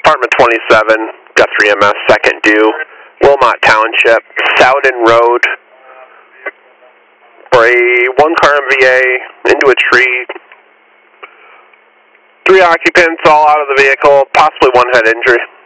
Department 27, Guthrie MS, second due, Wilmot Township, Sowden Road, for a one-car MVA into a tree. 3 occupants all out of the vehicle, possibly one head injury.